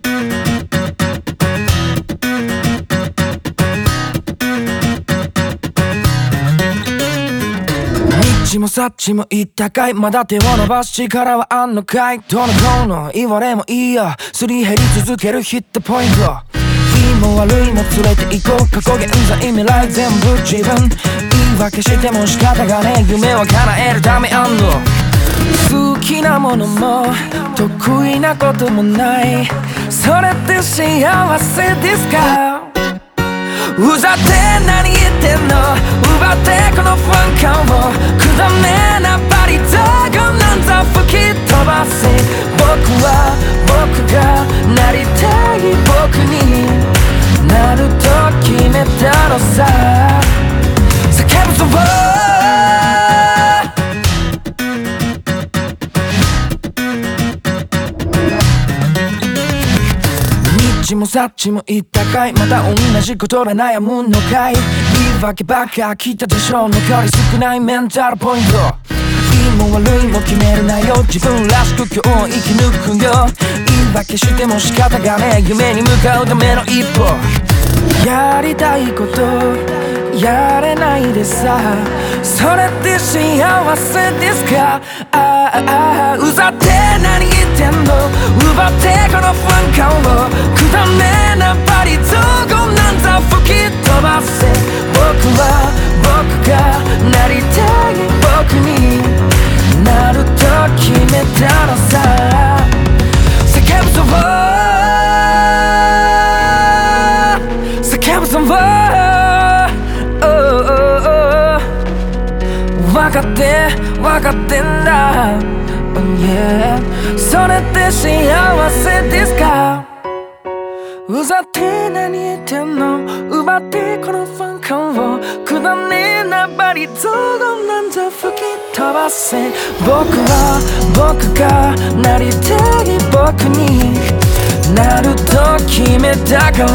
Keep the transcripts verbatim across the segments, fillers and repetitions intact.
ちもさっちも言ったかい、まだ手を伸ばす力はあんのかい。どのこうの言われもいいよ、すり減り続けるヒットポイント。いいも悪いも連れて行こう、過去現在未来全部自分。言い訳しても仕方がねえ、夢は叶えるためあんの。好きなものも得意なこともない、それって幸せですか。うざって何言ってんの、奪ってこのファン感を、くだめなバリザーがなんざ吹き飛ばせ。僕は僕がなりたい僕になると決めたのさ。叫ぶぞちもさっちも言ったかい、また同じことで悩むのかい。言い訳ばっか聞いたでしょ、残り少ないメンタルポイント。いいも悪いも決めるなよ、自分らしく今日を生き抜くよ。言い訳しても仕方がねえ、夢に向かうための一歩。やりたいことやれないでさ、それって幸せですか。あああうざって何言ってんの、奪ってこのファン感を、くだめなバリ造語なんざ吹き飛ばせ。僕は僕がなりたい僕になると決めたのさ。叫ぶぞ叫ぶぞわかってわかってんだ、oh yeah、 それって幸せですか。うざって何言ってんの、奪ってこのファン感を、くだめなバリ造語なんざ吹き飛ばせ。僕は僕がなりたい僕になると決めたから。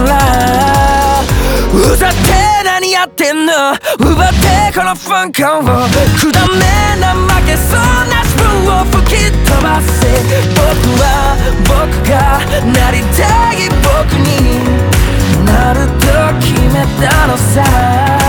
うざって何やってんの、奪ってこのファン感を、くだめな負けそうな自分を吹き飛ばせ。僕は僕がなりたい僕になると決めたのさ。